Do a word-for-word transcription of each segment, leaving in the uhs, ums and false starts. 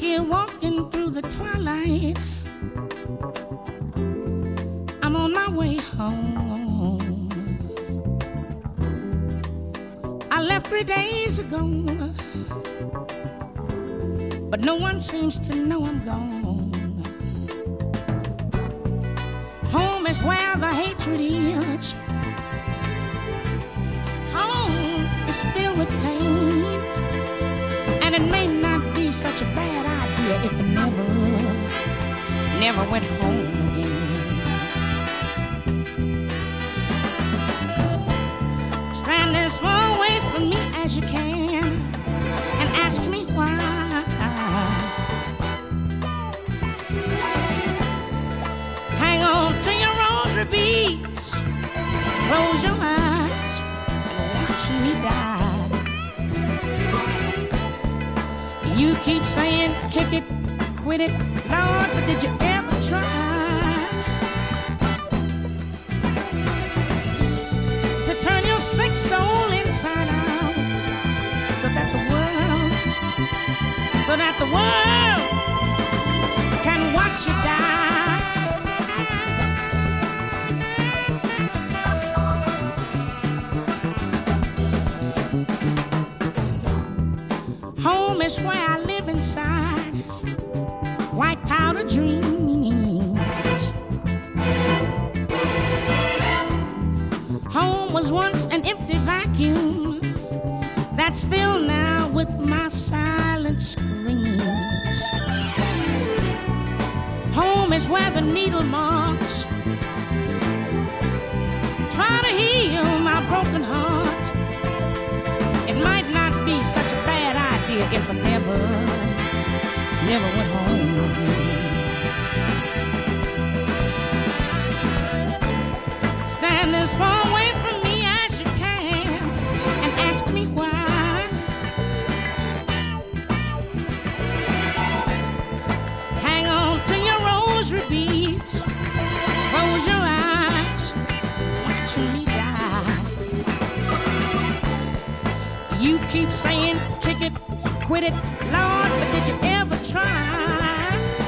here walking through the twilight. I'm on my way home. I left three days ago, but no one seems to know I'm gone. Home is where the hatred is. Home is filled with pain, and it may not be such a bad idea if I never, never went home again. Stand as far away from me as you can and ask me why. Hang on to your rosary beads, close your eyes and watch me die. You keep saying kick it, quit it, Lord, but did you ever try to turn your sick soul inside out, so that the world, so that the world can watch you die? Home is where I live inside white powder dreams. Home was once an empty vacuum that's filled now with my silent screams. Home is where the needle marks try to heal my broken heart. It might not be such a bad idea if I never, never went home again. Stand as far away from me as you can and ask me why. Hang on to your rosary beads, close your eyes, watch me die. You keep saying kick it, quit it, Lord, but did you ever try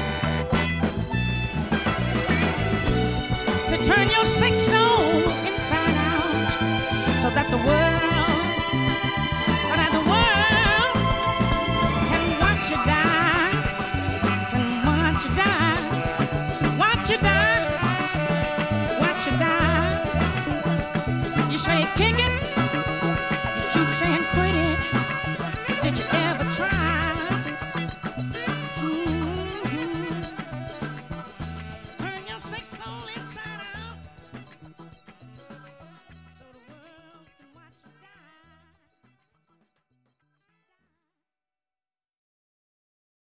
to turn your sick soul inside out, so that the world, so that the world can watch you die, can watch you die, watch you die, watch you die. You say kick it,